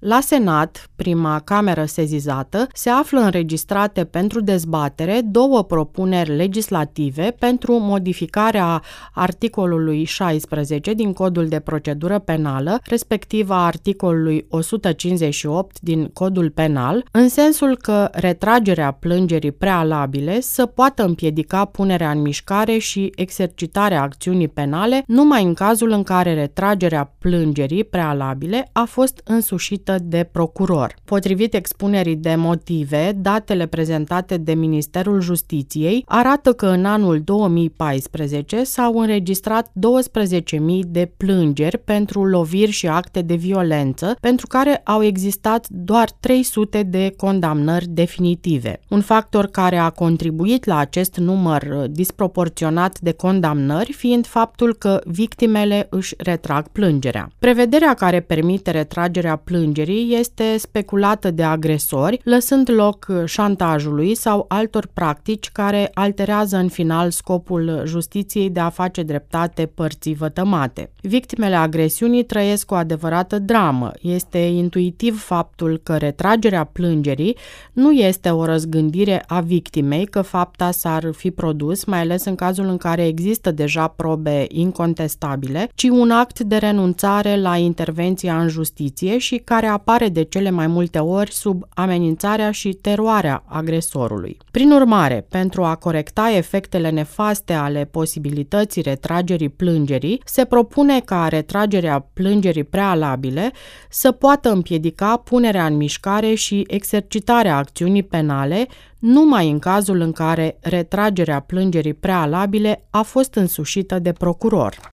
La Senat, prima cameră sesizată, se află înregistrate pentru dezbatere două propuneri legislative pentru modificarea articolului 16 din Codul de procedură penală, respectiv a articolului 158 din Codul penal, în sensul că retragerea plângerii prealabile să poată împiedica punerea în mișcare și exercitarea acțiunii penale numai în cazul în care retragerea plângerii prealabile a fost însușită de procuror. Potrivit expunerii de motive, datele prezentate de Ministerul Justiției arată că în anul 2014 s-au înregistrat 12.000 de plângeri pentru loviri și acte de violență, pentru care au existat doar 300 de condamnări definitive. Un factor care a contribuit la acest număr disproporționat de condamnări fiind faptul că victimele își retrag plângerea. Prevederea care permite retragerea plângerii este speculată de agresori, lăsând loc șantajului sau altor practici care alterează în final scopul justiției de a face dreptate părții vătămate. Victimele agresiunii trăiesc o adevărată dramă. Este intuitiv faptul că retragerea plângerii nu este o răzgândire a victimei că fapta s-ar fi produs, mai ales în cazul în care există deja probe incontestabile, ci un act de renunțare la intervenția în justiție și care apare de cele mai multe ori sub amenințarea și teroarea agresorului. Prin urmare, pentru a corecta efectele nefaste ale posibilității retragerii plângerii, se propune ca retragerea plângerii prealabile să poată împiedica punerea în mișcare și exercitarea acțiunii penale numai în cazul în care retragerea plângerii prealabile a fost însușită de procuror.